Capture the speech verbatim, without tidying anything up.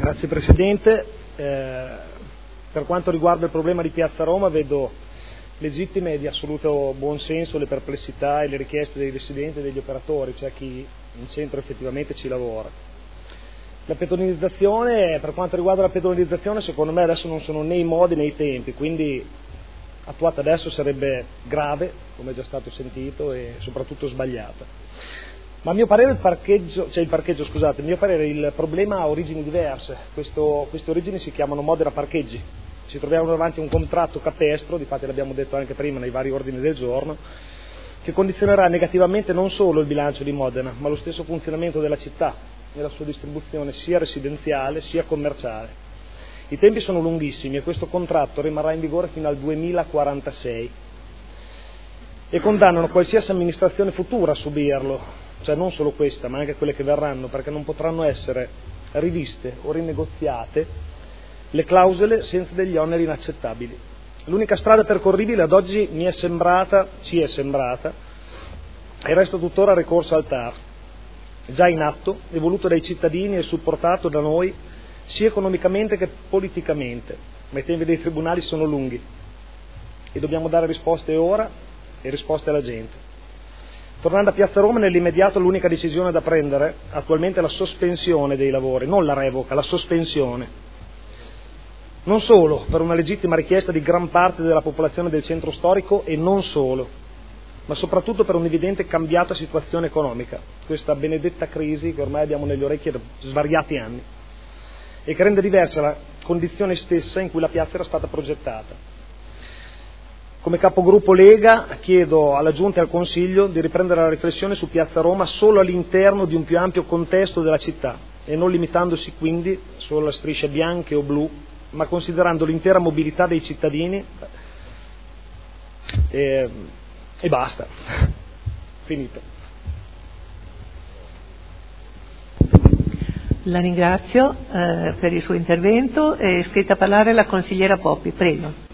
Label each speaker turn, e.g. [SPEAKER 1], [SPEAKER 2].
[SPEAKER 1] Grazie Presidente. Eh, per quanto riguarda il problema di Piazza Roma, vedo legittime e di assoluto buonsenso le perplessità e le richieste dei residenti e degli operatori, cioè chi in centro effettivamente ci lavora. La pedonalizzazione, per quanto riguarda la pedonalizzazione, secondo me adesso non sono né i modi né i tempi, quindi attuata adesso sarebbe grave, come è già stato sentito, e soprattutto sbagliata. Ma a mio parere il parcheggio, cioè il parcheggio, scusate, a mio parere il problema ha origini diverse. Questo, queste origini si chiamano Modena Parcheggi. Ci troviamo davanti a un contratto capestro, difatti l'abbiamo detto anche prima nei vari ordini del giorno, che condizionerà negativamente non solo il bilancio di Modena, ma lo stesso funzionamento della città e la sua distribuzione sia residenziale sia commerciale. I tempi sono lunghissimi e questo contratto rimarrà in vigore fino al duemilaquarantasei e condannano qualsiasi amministrazione futura a subirlo, cioè non solo questa ma anche quelle che verranno, perché non potranno essere riviste o rinegoziate le clausole senza degli oneri inaccettabili. L'unica strada percorribile ad oggi mi è sembrata, ci è sembrata, e resta tuttora ricorso al T A R, già in atto e voluto dai cittadini e supportato da noi sia economicamente che politicamente, ma i tempi dei tribunali sono lunghi e dobbiamo dare risposte ora e risposte alla gente. Tornando a Piazza Roma, nell'immediato l'unica decisione da prendere attualmente è la sospensione dei lavori, non la revoca, la sospensione. Non solo per una legittima richiesta di gran parte della popolazione del centro storico e non solo, ma soprattutto per un'evidente cambiata situazione economica, questa benedetta crisi che ormai abbiamo nelle orecchie da svariati anni e che rende diversa la condizione stessa in cui la piazza era stata progettata. Come capogruppo Lega chiedo alla Giunta e al Consiglio di riprendere la riflessione su Piazza Roma solo all'interno di un più ampio contesto della città e non limitandosi quindi solo a strisce bianche o blu, ma considerando l'intera mobilità dei cittadini e, e basta. Finito.
[SPEAKER 2] La ringrazio eh, per il suo intervento. È iscritta a parlare la consigliera Poppi, prego.